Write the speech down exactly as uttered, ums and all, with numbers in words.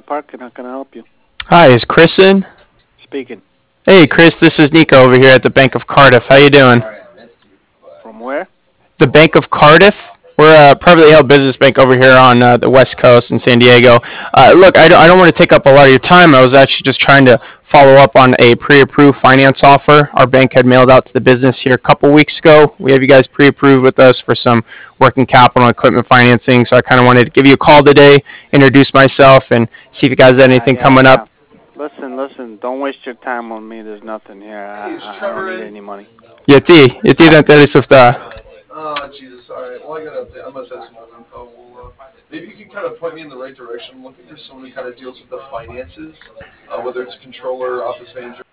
Park, and how can I help you? Hi, is Chris in? Speaking. Hey, Chris, this is Nico over here at the Bank of Cardiff. How you doing? From where? The Bank of Cardiff. We're a privately held business bank over here on uh, the West Coast in San Diego. Uh, look, I don't, I don't want to take up a lot of your time. I was actually just trying to follow up on a pre-approved finance offer our bank had mailed out to the business here a couple weeks ago. We have you guys pre-approved with us for some working capital and equipment financing. So I kind of wanted to give you a call today, introduce myself, and see if you guys had Yeah, anything yeah, coming yeah. up. Listen, listen. Don't waste your time on me. There's nothing here. I, Hey, is I, I don't Trevor need in? any money. Yeti, Yeti dentele sufta. Oh, Jesus. All right. Well, I got to update. I must have some old info. Well, uh, maybe you can kind of point me in the right direction. I'm looking for someone who kind of deals with the finances, uh, whether it's a controller, office manager.